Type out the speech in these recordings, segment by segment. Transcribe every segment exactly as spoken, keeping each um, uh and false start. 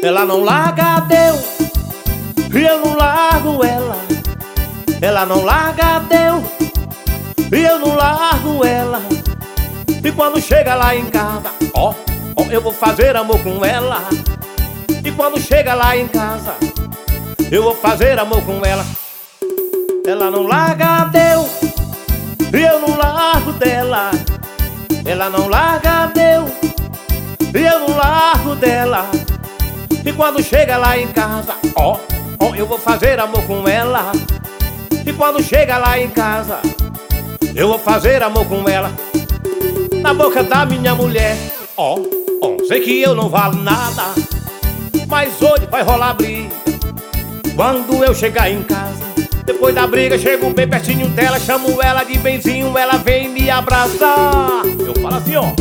Ela não larga Deus e eu não largo ela. Ela não larga Deus e eu não largo ela. E quando chega lá em casa, ó, ó, eu vou fazer amor com ela. E quando chega lá em casa, eu vou fazer amor com ela. Ela não larga Deus e eu não largo dela. Ela não larga Deus e eu não largo dela. E quando chega lá em casa, ó, ó, eu vou fazer amor com ela. E quando chega lá em casa, eu vou fazer amor com ela. Na boca da minha mulher, ó, ó, sei que eu não valo nada, mas hoje vai rolar briga. Quando eu chegar em casa, depois da briga, chego bem pertinho dela, chamo ela de benzinho, ela vem me abraçar. Eu falo assim, ó: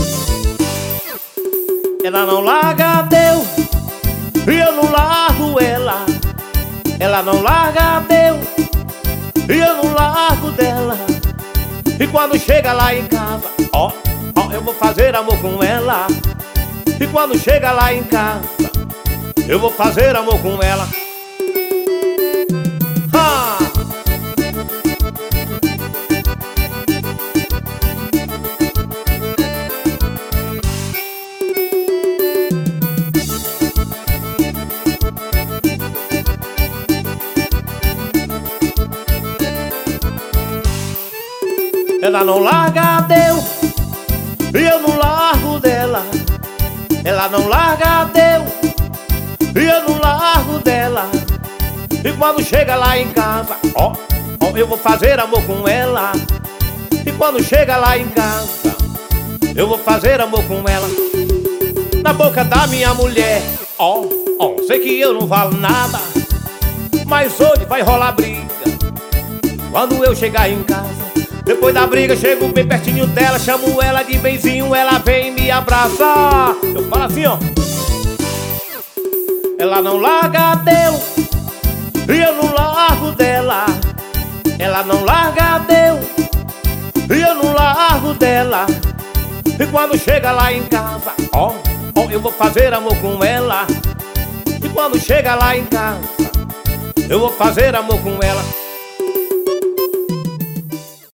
ela não larga Deus e eu não largo ela. Ela não larga Deus e eu não largo dela. E quando chega lá em casa, ó, ó, eu vou fazer amor com ela. E quando chega lá em casa, eu vou fazer amor com ela. Ha! Ela não larga Deus e eu não largo dela. Ela não larga Deus e eu não largo dela. E quando chega lá em casa, ó, ó, eu vou fazer amor com ela. E quando chega lá em casa, eu vou fazer amor com ela. Na boca da minha mulher, ó, ó, sei que eu não valo nada, mas hoje vai rolar briga. Quando eu chegar em casa, depois da briga, chego bem pertinho dela, chamo ela de benzinho, ela vem me abraçar. Eu falo assim, ó: ela não larga Deus e eu não largo dela. Ela não larga Deus e eu não largo dela. E quando chega lá em casa, ó, ó, eu vou fazer amor com ela. E quando chega lá em casa, eu vou fazer amor com ela.